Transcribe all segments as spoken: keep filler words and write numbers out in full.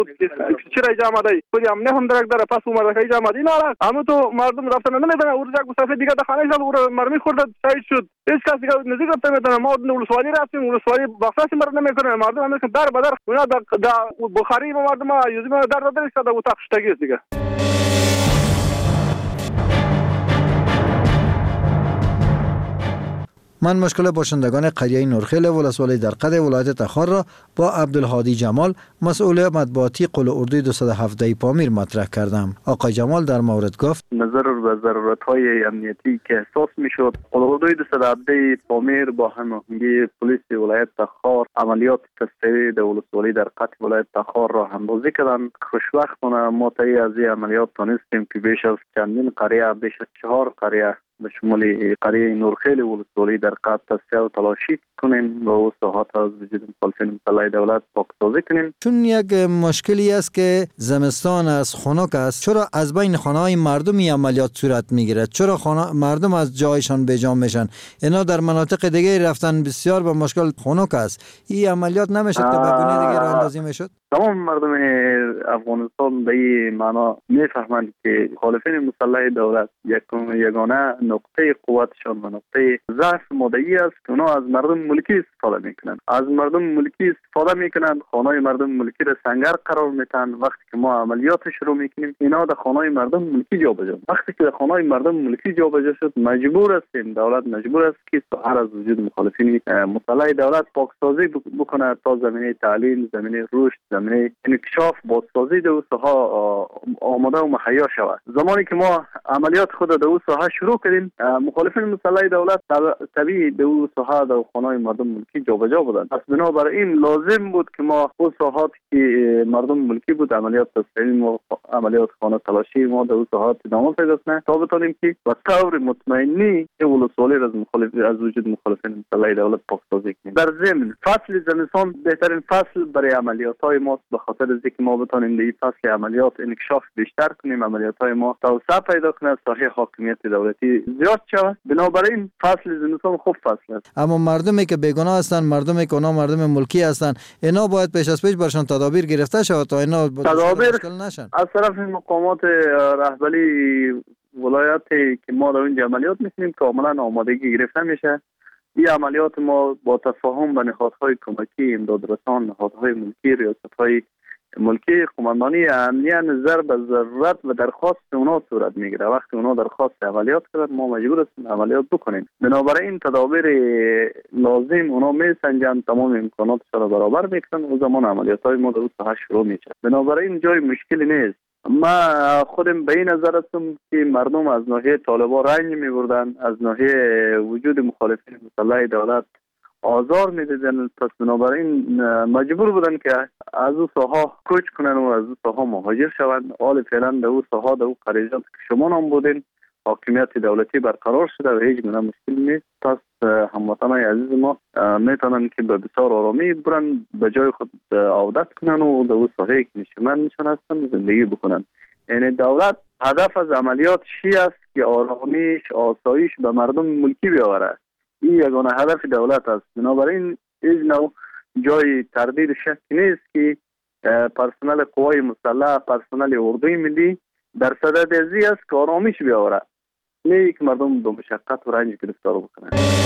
چرا اینجا آمده؟ خود امنه هم درک داره پس اومده که اینجا آمده اینا را همه تو مردم رفتن نمیدونن اون یک مسافر دیگه در خانه شب او مرمی خورد شهید شد هیچ کسی که نزدیک رفته نمیدونه ما ولسوالی رفتیم ولسوالی بخشی مرد نمیکنه مردم همه در بدر اونا در بخاری مردم یوزی ما در در شده او تخشتگی دیگه. من مشکل باشندگان قریه نورخیل ولسوالی در قد ولایت تخار را با عبدالهادی جمال مسئول مطبوعاتی قل اردوی دویست و هفده پامیر مطرح کردم. آقای جمال در مورد گفت نظر به ضرورت‌های امنیتی که احساس می‌شد قل اردوی دویست و هفده پامیر با هماهنگی پلیس ولایت تخار عملیات تصفیه در ولسوالی در قد ولایت تخار را همراهی کردند. خوشبختانه ما طی از این عملیات تونستیم که بیش از چندین قریه بیش از چهار قریه به شمول قریه نورخیل ولسوالی در قد تصفیه و تلاشی کنیم و او ساحات از وجود مخالفین مسلح دولت پاکسازی کنیم. چون یک مشکلی است که زمستان از خنک است، چرا از بین خانه‌های مردمی عملیات صورت میگیرد؟ چرا خانه مردم از جایشان بیجا میشن؟ اینا در مناطق دیگه رفتن بسیار به مشکل خنک است. این عملیات نمیشد که به گونه دیگه راه اندازی میشد؟ تمام مردم افغانستان به این معنا میفهمند که مخالفین مسلح دولت یک یگانه نقطه قوتشان و نقطه ضعف ماده‌ای است که اونا از مردم ملکی استفاده میکنند. از مردم ملکی استفاده میکنند، خانه‌های مردم ملکی را سنگر قرار میدن. وقتی که ما عملیات شروع میکنیم اینا در خانه‌های مردم ملکی جابجا. وقتی که در خانه‌های مردم ملکی جابجا شد مجبور است دولت مجبور است که سحر از وجود مخالفین مسلح دولت پاکسازی بکنه تا زمینه تعلیم، زمینه رشد، زمینه انکشاف، بازسازی در ساحه آماده و مهیا شود. زمانی که ما عملیات خود در ساحه شروع کردیم مخالفین مسلح دولت طبیعی در ساحه در خانه‌های مردم ملکی جابجا بودند. پس بنابراین لازم بود که ما اون ساحات که مردم ملکی بود عملیات تصفیه و عملیات خانه تلاشی ما در اون ساحات ادامه پیدا کنه تا بتونیم که با طور مطمئنی ولسوالی از مخالف از وجود مخالفین مسلح دولت پاکسازی کنیم. در ضمن فصل زمستان بهترین فصل برای عملیات‌های ما به خاطر اینکه ما بتونیم در این فصل عملیات انکشاف بیشتر کنیم، عملیات‌های ما توسعه پیدا کنه، ساحه حاکمیت دولتی زیاد شود. بنابراین فصل زمستان خوب فصل است. اما مردمی که بیگناه هستند، مردمی که اونا مردم ملکی هستند، اینا باید پیش از پیش برشان تدابیر گرفته شود تا اینا تدابیر نشن. از طرف مقامات رهبری ولایتی که ما در این عملیات می‌کنیم کاملا آمادگی گرفته میشه. این عملیات ما با تفاهم با نهادهای کمکی، امدادرسان، نهادهای ملکی، ریاست‌های ملکی، قماندانی امنیه نظر به ضرورت و درخواست اونا صورت میگیره. وقتی اونا درخواست عملیات کردن ما مجبور هستیم عملیات بکنیم. بنابراین تدابیر لازم اونا میسنجن، تمام امکاناتش را برابر میکنن و زمان عملیات‌های ما در ساحه شروع میشه. بنابراین جای مشکلی نیست. ما خودم به این نظر هستم که مردم از ناحیه طالبان رنج میبردن، از ناحیه وجود مخالفین مسلح دولت آزار میدیدن. پس بنابراین مجبور بودن که از او ساحه کوچ کنن و از او ساحه مهاجر شوند. حال فعلا در او ساحه در او قریجات که شما نام بودین حاکمیت دولتی برقرار شده و هیچ گونه مشکل نیست. پس هموطنان عزیز ما میتونن که به بسیار آرامی برن به جای خود عودت کنن و در او ساحه که نشمن میشن هستن زندگی بکنن. یعنی دولت هدف از عملیات چی است که آرامیش، آسایش به مردم ملکی بیاوره. این یگانه هدف دولت است. بنابراین هیچ نوع جای تردید شک نیست که پرسنل قوای مسلح، پرسنل اردوی ملی در صدد ازی است که آرامیش بیاوره، نه که مردم به مشقت و رنج گرفتار بکنن.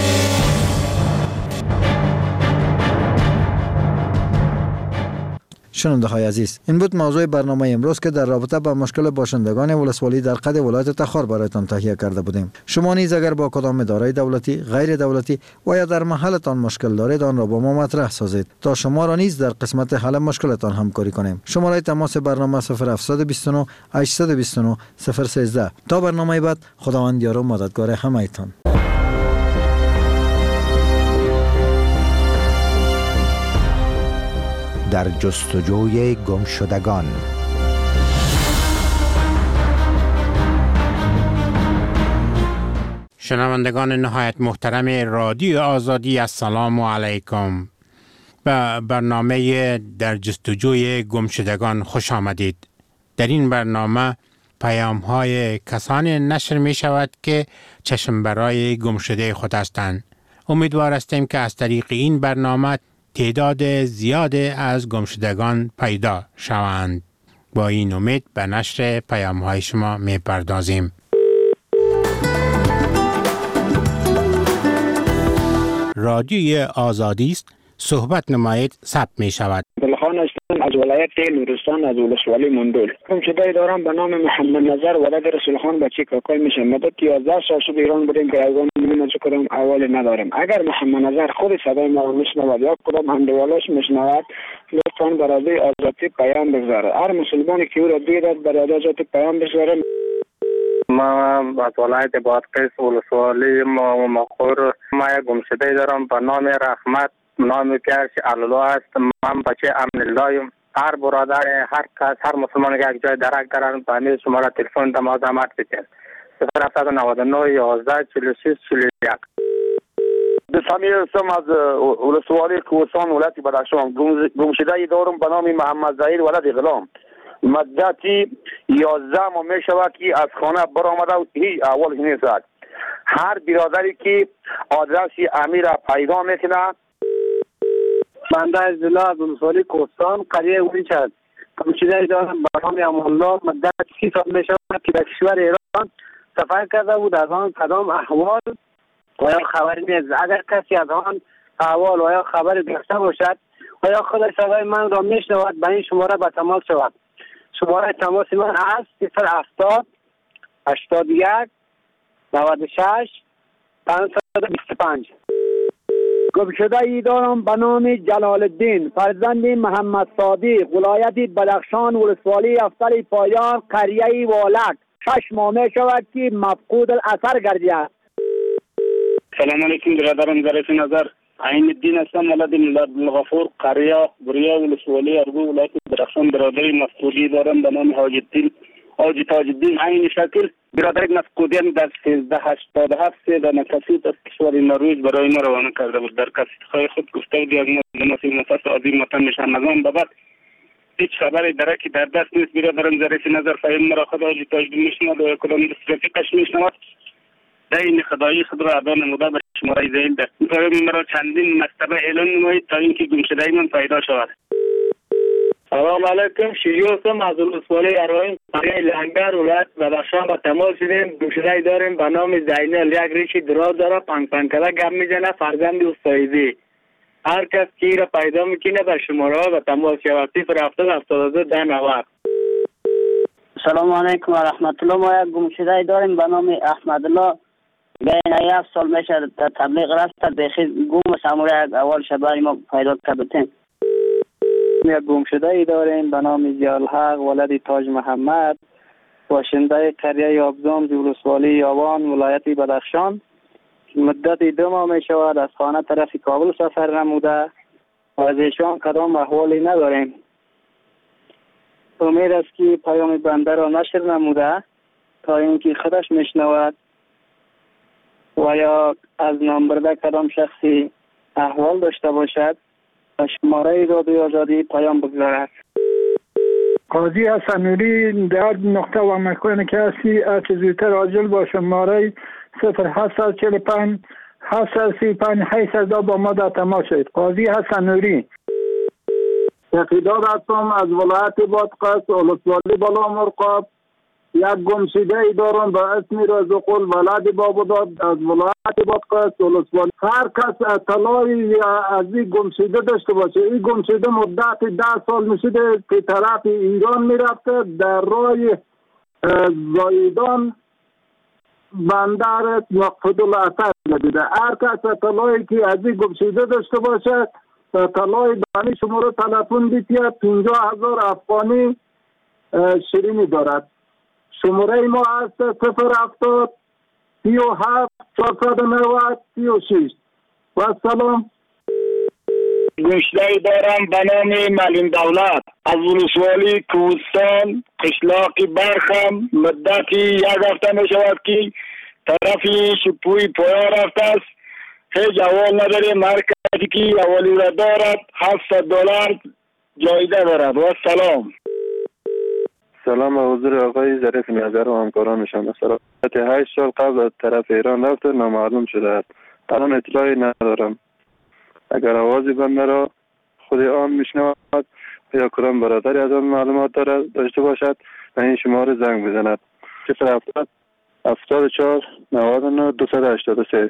شنونده های عزیز، این بود موضوع برنامه امروز که در رابطه با مشکل باشندگان ولسوالی در قد ولایت تخار برایتان تهیه کرده بودیم. شما نیز اگر با کدام اداره دولتی، غیر دولتی و یا در محلتان مشکل دارید آن را با ما مطرح سازید تا شما را نیز در قسمت حل مشکلتان همکاری کنیم. شماره تماس برنامه صفر هفت دو نه هشت دو نه صفر یک سه. تا برنامه بعد، خداوند یار و مددگار همه‌تان. در جستجوی گمشدگان. شنوندگان نهایت محترم رادیو آزادی، السلام علیکم. به برنامه در جستجوی گمشدگان خوش آمدید. در این برنامه پیام های کسانی نشر می شود که چشم برای گمشده خود هستند. امیدوار هستیم که از طریق این برنامه تعداد زیاد از گمشدگان پیدا شوند. با این امید به نشر پیام‌های شما می‌پردازیم. رادیوی آزادی است. صحبت نمایید ثبت می شود. عبدالخان هستم از ولایت نورستان از ولسوالی مندول. گمشده دارم به نام محمد نظر ولد رسول خان بچه کاکای میشه. مدت یازده سال شد ایران بودیم که از آن نمی‌دونم چه کدام احوال نداریم. اگر محمد نظر خود صدای ما رو میشنود یا کدام همدوالاش میشنود لطفاً برای آزادی پیام بگذاره. هر مسلمانی که او را دیدد برای آزادی پیام بگذاره. ما از ولایت بادغیس ولسوالی ما مخور ما یک گمشده دارم به نام رحمت، نام پیرش الله است. من بچه امن اللهیم. هر برادر هر کس هر مسلمان که یک جای درک دارن به همین شماره تلفن دم زحمت بده. صفر هفتصد و نود و نه یازده چهل و شش چهل و یک. سمی هستم از ولسوالی کوهستان ولایت بدخشان. گمشده دارم به نام محمد ظهیر ولد غلام. مدتی یازده ماه می شود که از خانه برآمده و هیچ احوالش نیست. هر برادری که آدرسی امیر پیدا میکنه بنده از ضلع از ولسوالی کوهستان قریه اونیچ است. گمشده دارم به نام امان‌الله. مدت سی سال می شود که در کشور ایران سفر کرده بود. از آن کدام احوال و یا خبری نیست. اگر کسی از آن احوال و یا خبری داشته باشد و یا خود صدای من را میشنود به این شماره به تماس شود. شماره تماس من است صفر هفتاد هشتاد و یک نود و شش پانصد و بیست و پنج. گمشده ای دارم به نام جلال الدین فرزند محمد صادق ولایت بدخشان ولسوالی افسر پایان قریه والک. شش ماه می شود که مفقود الاثر گردید. سلام علیکم برادرم ظریف نظر عین الدین هستم ولد الغفور قریه بریا ولسوالی ارگو ولایت بدخشان. برادری مفقودی دارم به نام حاج الدین حاج تاج الدین عین شکل. برادر مفقودی در سیزده هشتاد و هفت سه دانه کسیت از کشور نروژ برای ما روانه کرده بود. در کسیت خود گفته بود یک مناسب نفس عظیم وطن نشان نظام بابت هیچ خبری درکی در دست نیست. برادرم ظریف نظر فهم مرا خود حاج تاج الدین میشنود و کدام رفیقش میشنود. دین خدایی خود را ادا نموده به شماره زیل ده. می‌خواهیم مرا چندین مرتبه اعلان نمایید تا اینکه گمشده من پیدا شود. سلام علیکم. شیجو هستم از ولسوالی اروین قریه لنگر ولایت بدخشان به تماس شدیم. گمشده داریم به نام زینل. یک ریش دراز داره پنگ پنگ کده گپ میزنه فرزند استایزی. هر کس که را پیدا میکنه به شماره ها به تماس شود. صفر هفتاد هفتاد و دو ده نود. سلام علیکم و رحمت الله. ما یک گمشده داریم به نام احمد الله. بین هفت سال میشه در تبلیغ رفت بخیر گم سموره یک اول شبری ما پیدا کردیم. یک گمشده ای داریم به نام ضیاءالحق ولد تاج محمد باشنده قریه آبزام ولسوالی یاوان ولایت بدخشان. مدت دو ماه می شود از خانه طرف کابل سفر نموده و از ایشان کدام احوالی نداریم. امید است که پیام بنده را نشر نموده تا اینکه خودش میشنود و یا از نام برده کدام شخصی احوال داشته باشد و شماره رادیوی آزادی پیام بگذارد. قاضی حسن نوری در نقطه و مکانی که هستی از زودتر عاجل با شماره صفر هفتصد چهل و پنج هفتصد سی و پنج هشتصد با ما در تماس شد. قاضی حسن نوری. اقتدار هستم از ولایت بادغیس ولسوالی بالا مرقاب. یک گمشده ای دارم به اسم رزقل ولد بابوداد از ولایت بادغیس ولسوالی. هر کس اطلاعی از این گمشده داشته باشه. این گمشده مدت ده سال میشده که طرف ایران میرفته در راه زایدان بندر مقصود الاثر ندیده. هر کس اطلاعی که از این گمشده داشته باشه اطلاعی به شماره تلفن بیتیه پنجاه هزار افغانی شیرینی دارد. شماره ما هست صفر هفتاد سی و هفت چهارصد و نود سی و شش. و سلام. گمشده دارم به نام معلم دولت از ولسوالی کوهستان قشلاق برخم. مدتی یک هفته می شود که طرفی شپوی پایان رفته است. هیچ احوال نداریم. هر کسی که احوالی را دارد هفتصد دلار جایزه دارد. و سلام. سلام و حضور آقای ظریف نظر و همکارانشان. مثلا هشت سال قبل از طرف ایران رفته نامعلوم شده است. الان اطلاعی ندارم. اگر آوازی بنده را خود آن میشنود یا کدام برادری از آن معلومات دارد داشته باشد و این شماره زنگ بزند. صفر هفتاد هفتاد و چهار نود و نه دویست و هشتاد و سه.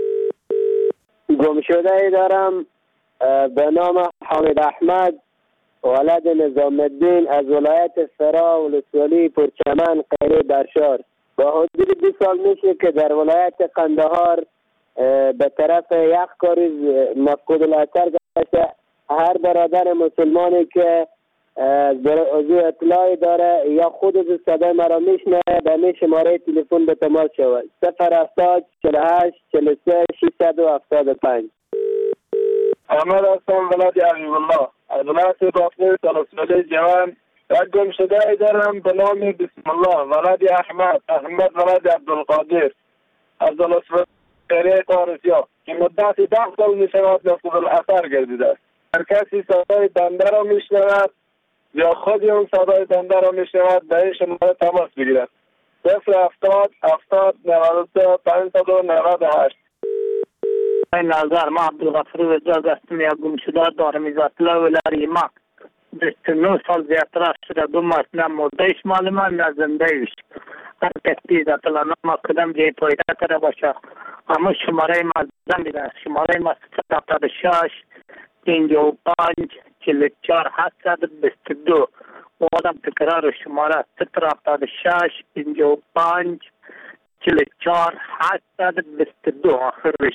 گمشده ای دارم به نام حامد احمد ولد نظام الدین از ولایت فرا ولسوالی پرچمن قیره برشار. با حدود دو سال میشه که در ولایت قندهار به طرف یک کاری مفقود الاثر گشته. هر برادر مسلمانی که از اطلاعی داره یا خود از صدای مرا میشنه به می شماره تلفن به تماس شود. صفر هفتاد چهل و هشت چهل و سه ششصد و هفتاد و پنج. احمد هستم ولد عبیب الله از ولایت بافنه سالساله جوان. یک گمشده ای دارم به نام بسم الله ولد احمد احمد ولد عبدالقادر از ولسوالی قارسیا که مدت ده سال می شود مفقود الاثر گردیده است. هر کسی صدای بنده را میشنود یا خودی اون صدای بنده را میشنود به این شماره تماس بگیرد. صفر هفتاد هفتاد نود و سه پانصد و نود و هشت. این نظر ما عبدالغفور وزاق هستم. یک گمشده دارم از اطلاع ولاری ما بیست و نه سال زیادتر شده. دو ماه نه مردهش معلومه نه زندهش. هر کسی از اطلاع ما کدام جای پایده تره باشه اما شماره ما زن بیده. شماره ما صفر هفتاد و شش پنجاه و پنج چهل و چهار هشتصد و بیست و دو. آدم تکرار شماره صفر هفتاد و شش پنجاه و پنج چهل و چهار هشتصد و بیست و دو آخرش.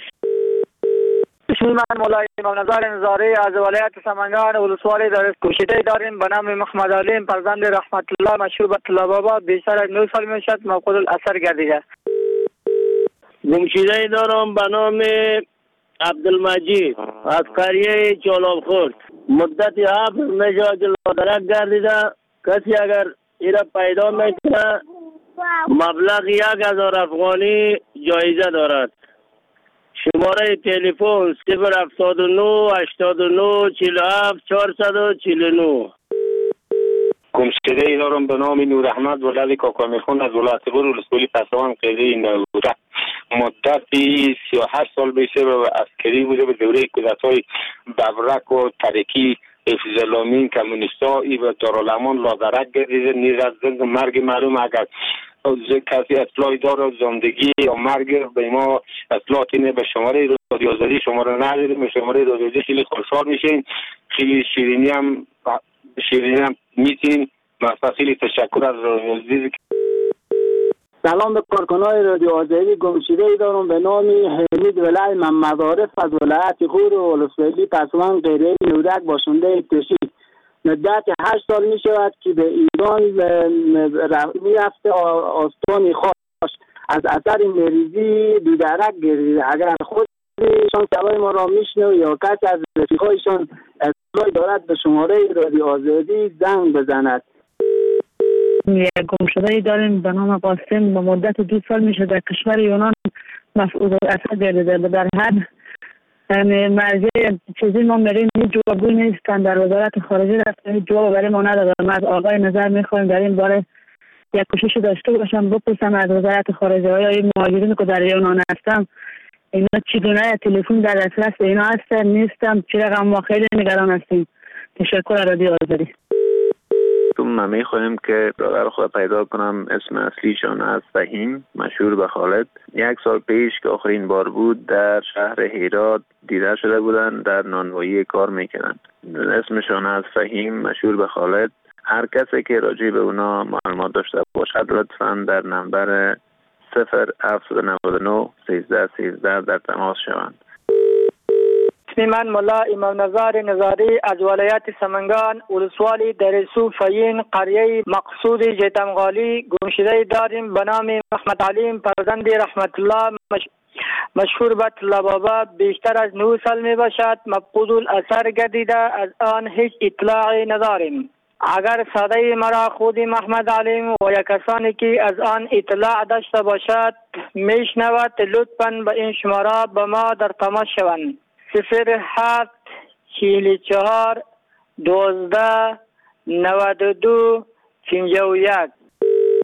من مولای امام نظر نظاری از ولایت سمنگان ولسوالی در گمشده داریم به نام محمد علیم فرزند رحمت الله مشهور به طلبابا. بیشتر از نه سال میشد مفقود الاثر گردیده. گمشده دارم به نام عبدالمجید از قریه جالاب خورد. مدت هفت میشه که لادرک گردیده. کسی اگر ایره پیدا میکنه مبلغ یک هزار افغانی جایزه دارد. شماره تلفن صفر هفتاد و نه هشتاد و نه چهل و هفت چهارصد و چهل و نه. گمشده ای دارم به نام نور احمد ولد کاکامیخون از ولایت بور ولسوالی پسوان قیره نوروده. مدتی سی و هشت سال بیشه و عسکری بوده. به دوره کودتای ببرک و ترکی حفظ الامین کمونیستا ای و دارالامان لادرک گردیده. نیز از زند مرگ معلوم اگر کسی اطلاعی داره زندگی یا مرگ به ما اطلاعات اینه به شماره رادیو آزادی شماره نداریم. به شماره رادیو آزادی خیلی خوشحال میشین. خیلی شیرینی هم شیرینی هم میتین. مثلا خیلی تشکر از رادیو آزادی. سلام به کارکنای رادیو آزادی. گمشده ای دارم به نام حمید ولای محمد عارف از ولایت غور و ولسوالی پسوان قیره نورک باشنده تشی. مدت هشت سال می شود که به ایران می رفته آستان خاص از اثر مریضی بیدرک گردیده. اگر خودشان صدای ما را میشنو یا کسی از رفیقایشان اطلاعی دارد به شماره رادیو آزادی زنگ بزند. یک گمشده ای داریم به نام قاسم. به مدت دو سال میشه در کشور یونان مفقود الاثر گردیده. در حد مرجع چیزی ما میریم هیچ جوابی نیستن. در وزارت خارجه رفتن هیچ جواب برای ما ندادن. ما از آقای نظر میخوایم در این باره یک کوشش داشته باشم بپرسم از وزارت خارجه های این مهاجرین که در یونان هستم اینا چگونه تلفن در دسترس اینا هستن نیستم چه رقم. ما خیلی نگران هستیم. تشکر از رادیو آزادی. ما میخوایم که برادر خود پیدا کنم. اسم اصلیشان از فهیم مشهور به خالد. یک سال پیش که آخرین بار بود در شهر هرات دیده شده بودند. در نانوایی کار میکنند. اسمشان از فهیم مشهور به خالد. هر کسی که راجع به اونا معلومات داشته باشد لطفاً در نمبر صفر هفت نود و نه سیزده سیزده در تماس شوند. اسم من ملا امام نظر نظاری از ولایت سمنگان ولسوالی درسو فین قریه مقصود جیتمغالی. گمشده داریم به نام محمد علیم فرزند رحمت الله مش... مشهور به طلبابا. بیشتر از نه سال می باشد مفقود الاثر گردیده. از آن هیچ اطلاعی نداریم. اگر صدای مرا خود محمد علیم و یا کسانی که از آن اطلاع داشته باشد میشنود لطفاً به این شماره به ما در تماس شوند. صفر هفت چهل و چهار دوازده نود و دو پنجاه و یک.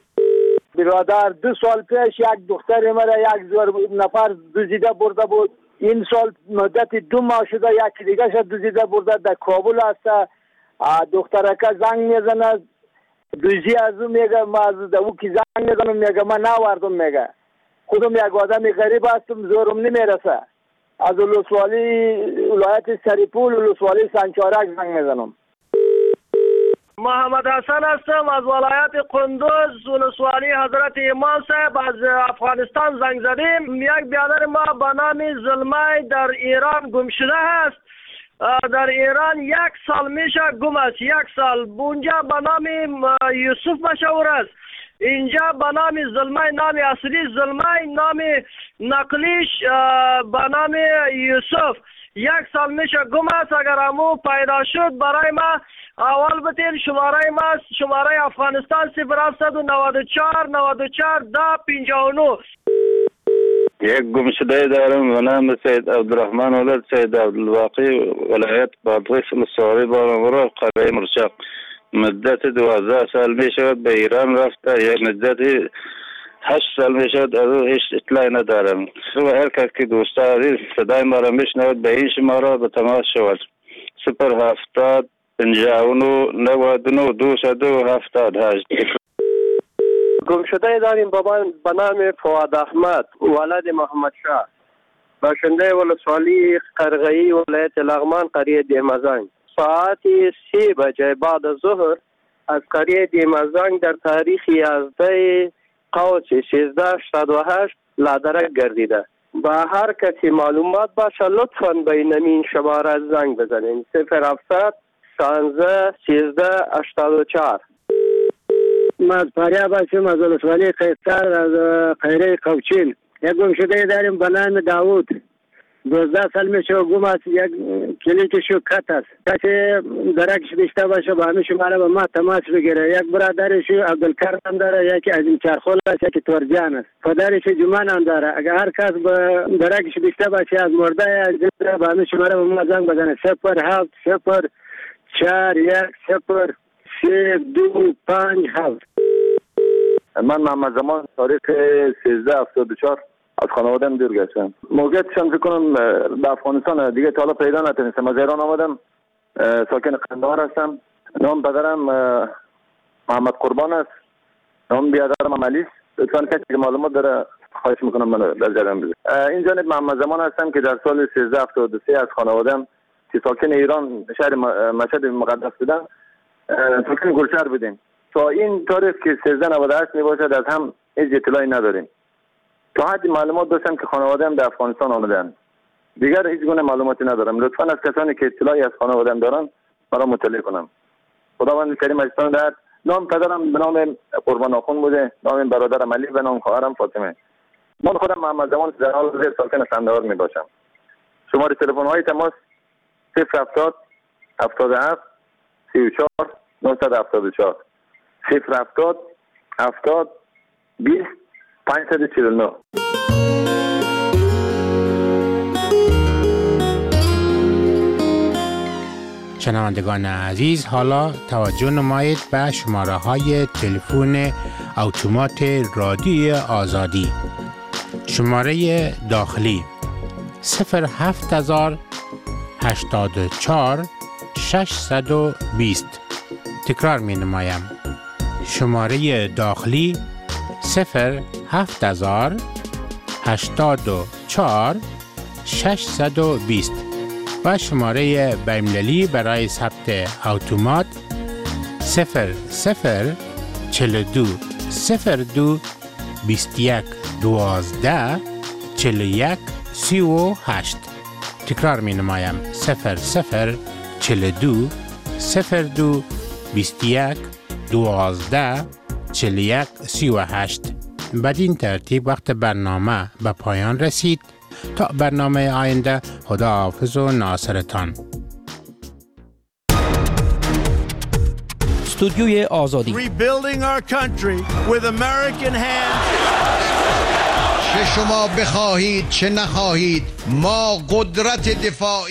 برادر دو سال پیش یک دختر مرا یک زور نفر دزدیده برده بود. این سال مدت دو ماه شده یکی دیگه شد دزدیده برده در کابل هست. دخترکه زنگ میزنه دوزی از اون میگه ما از او که زنگ میزنم میگه من نواردم میگه خودم یک آدم غریب هستم زورم نمیرسه. از ولسوالی ولایت سریپول ولسوالی سنچارک زنگ میزنم. محمد حسن هستم از ولایت قندوز ولسوالی حضرت امام صاحب از افغانستان زنگ زدیم. یک برادر ما به نام زلمه در ایران گم شده است. در ایران یک سال میشه گم است. یک سال اونجا به نام یوسف مشهور است. اینجا به نام زلمه نام اصلی زلمه نام نقلیش به نام یوسف. یک سال میشه گم است. اگر امو پیدا شد برای ما اول بتین شماره ما شماره افغانستان صفر هفتصد و نود و چهار نود و چهار ده پنجاه و نه. یک گمشده دارم به نام سید عبدالرحمن ولد سید عبدالواقی ولایت بادغیس ولسوالی بانامورا قریه مرچق. مدت دوازده سال می شود به ایران رفته. یک مدت هشت سال می شود از او هیچ اطلاعی ندارم. و هر کس که دوسته عزیز صدای ما را میشنود به این شماره به تماس شود. صفر هفتاد پنجاه و نه نود و نه دویست و دو هفتاد و هشت. گم شده داریم به نام فواد احمد ولد محمد شاه باشنده ولسوالی قرغی ولایت لغمان قریه دیمزنگ. ساعت سی بجه بعد از ظهر از قریه دیمزنگ در تاریخ یازده قوس سیزده هشتاد و هشت لادرک گردیده. با هر کسی معلومات باشه لطفاً به این شماره زنگ بزنین. صفر هفتصد شانزده سیزده هشتاد و چهار. ما از فاریاب هستیم از ولسوالی قیصر از قیره قوچین. یک گم شده داریم به نام داوود دوازده سال میشه گم است. یک کلیکشو کت است. کسی درکش بیشتر باشه با همه شماره به ما تماس بگیره. یک برادرش عبدالکرم هم داره یکی از این چرخول است یکی تورجان است. پدرش جمان هم داره. اگر هر کس به درکش بیشتر باشه از مرده از زنده با همه شماره به ما زنگ بزنه. صفر هفت صفر چهار یک صفر سه دو پنج هفت. من محمد زمان تاریخ سیزده هفتاد و چهار از خانوادم دور گشتم. موقعیتشان فکر کنم به افغانستان دیگه تا حالا پیدا نتونستم. از ایران آمدم ساکن قندهار هستم. نام پدرم محمد قربان است. نام بیادرم عملی است. لطفاً کسی که معلومات داره خواهش میکنم من در جریان بذاره. این جانب محمد زمان هستم که در سال سیزده هفتاد و سه از خانوادم که ساکن ایران شهر مشهد مقدس بودن ساکن گلشهر بودیم. تا این تاریخ که سیزده نود و هشت میباشد از هم هیچ اطلاعی نداریم. تا حدی معلومات داشتم که خانواده‌ام در افغانستان آمدن. دیگر هیچ گونه معلوماتی ندارم. لطفاً از کسانی که اطلاعی از خانواده‌ام دارن مرا مطلع کنم. خداوند کریم اجتان دهد. نام پدرم به نام قربان آخون بوده. نام برادرم علی و نام خواهرم فاطمه. من خودم محمد زمان در حال حاضر ساکن قندهار میباشم. شماره تلفن های تماس صفر هفتاد هفتاد و هفت سی و چهار نهصد و هفتاد و چهار صفر هفتاد هفتاد بیست پانصد و چهل و نه. شنوندگان عزیز، حالا توجه نمایید به شماره های تلفن اتومات رادیوی آزادی. شماره داخلی صفر هفت هزار هشتاد و چهار ششصد و بیست. تکرار می نمایم. شماره داخلی صفر هفت هزار هشتاد و چهار ششصد و بیست و شماره بین‌المللی برای ثبت اتومات صفر صفر چهل و دو صفر دو بیست و یک دوازده چهل و یک سی و هشت. تکرار می نمایم. صفر صفر چهل و دو صفر دو بیست و یک دوازده چهل و یک سی و هشت. بدین ترتیب وقت برنامه به پایان رسید. تا برنامه آینده، خدا حافظ و ناصرتان. استودیوی آزادی. Rebuilding our country with American hands. چه شما بخواهید چه نخواهید، ما قدرت دفاعی.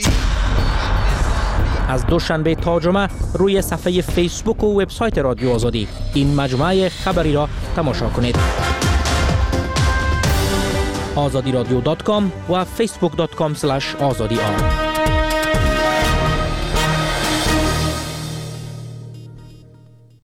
از دوشنبه تا جمعه روی صفحه فیسبوک و وبسایت رادیو آزادی این مجموعه خبری را تماشا کنید. آزادی رادیو دات کام و فیسبوک دات کام اسلش آزادی آر.